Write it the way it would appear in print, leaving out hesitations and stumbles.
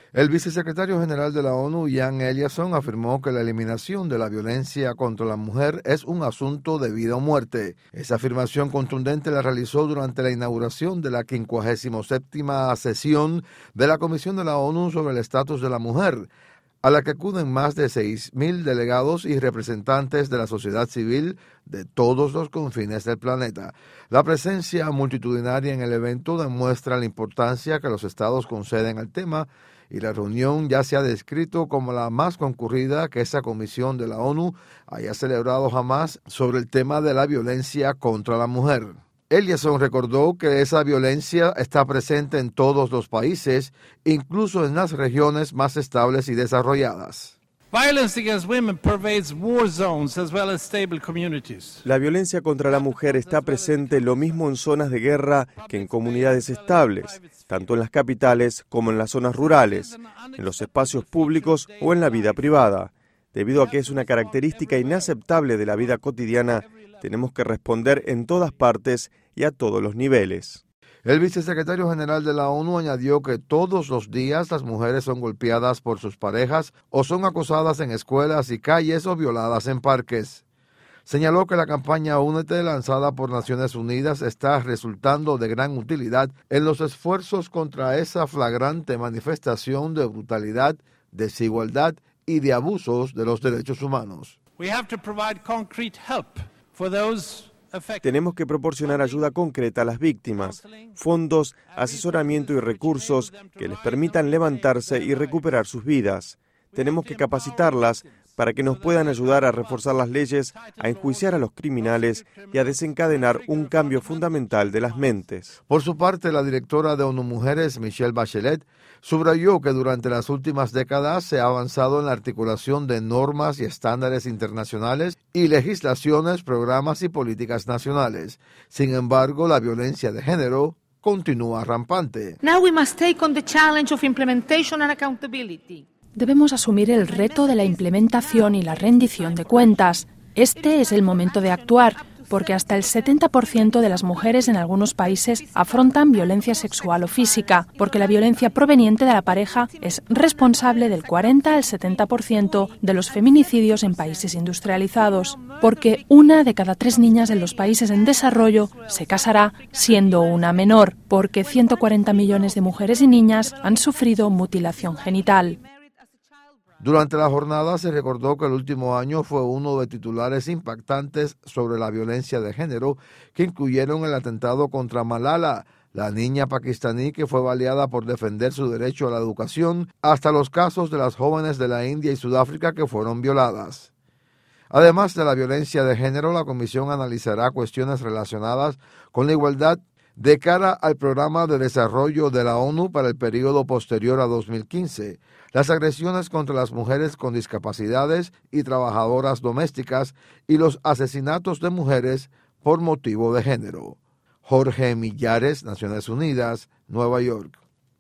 El vicesecretario general de la ONU, Jan Eliasson, afirmó que la eliminación de la violencia contra la mujer es un asunto de vida o muerte. Esa afirmación contundente la realizó durante la inauguración de la 57ª sesión de la Comisión de la ONU sobre el Estatus de la Mujer, a la que acuden más de 6.000 delegados y representantes de la sociedad civil de todos los confines del planeta. La presencia multitudinaria en el evento demuestra la importancia que los estados conceden al tema, y la reunión ya se ha descrito como la más concurrida que esa comisión de la ONU haya celebrado jamás sobre el tema de la violencia contra la mujer. Eliasson recordó que esa violencia está presente en todos los países, incluso en las regiones más estables y desarrolladas. La violencia contra la mujer está presente lo mismo en zonas de guerra que en comunidades estables, tanto en las capitales como en las zonas rurales, en los espacios públicos o en la vida privada. Debido a que es una característica inaceptable de la vida cotidiana, tenemos que responder en todas partes y a todos los niveles. El vicesecretario general de la ONU añadió que todos los días las mujeres son golpeadas por sus parejas o son acosadas en escuelas y calles o violadas en parques. Señaló que la campaña Únete, lanzada por Naciones Unidas, está resultando de gran utilidad en los esfuerzos contra esa flagrante manifestación de brutalidad, desigualdad y de abusos de los derechos humanos. Tenemos que proporcionar ayuda concreta a las víctimas, fondos, asesoramiento y recursos que les permitan levantarse y recuperar sus vidas. Tenemos que capacitarlas para que nos puedan ayudar a reforzar las leyes, a enjuiciar a los criminales y a desencadenar un cambio fundamental de las mentes. Por su parte, la directora de ONU Mujeres, Michelle Bachelet, subrayó que durante las últimas décadas se ha avanzado en la articulación de normas y estándares internacionales y legislaciones, programas y políticas nacionales. Sin embargo, la violencia de género continúa rampante. Now we must take on the challenge of implementation and accountability. Debemos asumir el reto de la implementación y la rendición de cuentas. Este es el momento de actuar, porque hasta el 70% de las mujeres en algunos países afrontan violencia sexual o física, porque la violencia proveniente de la pareja es responsable del 40 al 70% de los feminicidios en países industrializados, porque 1 de cada 3 niñas en los países en desarrollo se casará siendo una menor, porque 140 millones de mujeres y niñas han sufrido mutilación genital. Durante la jornada se recordó que el último año fue uno de titulares impactantes sobre la violencia de género, que incluyeron el atentado contra Malala, la niña pakistaní que fue baleada por defender su derecho a la educación, hasta los casos de las jóvenes de la India y Sudáfrica que fueron violadas. Además de la violencia de género, la Comisión analizará cuestiones relacionadas con la igualdad de cara al Programa de Desarrollo de la ONU para el periodo posterior a 2015, las agresiones contra las mujeres con discapacidades y trabajadoras domésticas y los asesinatos de mujeres por motivo de género. Jorge Millares, Naciones Unidas, Nueva York.